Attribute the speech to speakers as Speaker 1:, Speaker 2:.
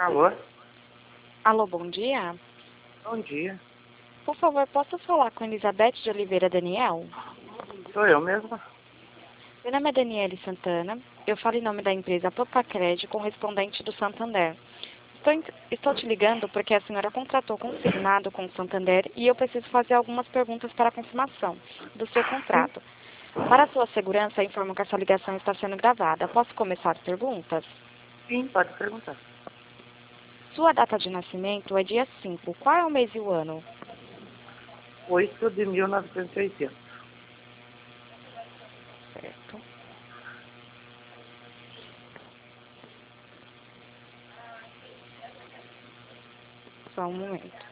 Speaker 1: Alô?
Speaker 2: Alô, bom dia.
Speaker 1: Bom dia.
Speaker 2: Por favor, posso falar com Elizabeth de Oliveira Daniel?
Speaker 1: Sou eu mesma?
Speaker 2: Meu nome é Daniele Santana. Eu falo em nome da empresa Popacred, correspondente do Santander. Estou te ligando porque a senhora contratou consignado com o Santander e eu preciso fazer algumas perguntas para a confirmação do seu contrato. Para a sua segurança, informo que essa ligação está sendo gravada. Posso começar as perguntas?
Speaker 1: Sim, pode perguntar.
Speaker 2: Sua data de nascimento é dia 5. Qual é o mês e o ano?
Speaker 1: 8 de 1980.
Speaker 2: Certo. Só um momento.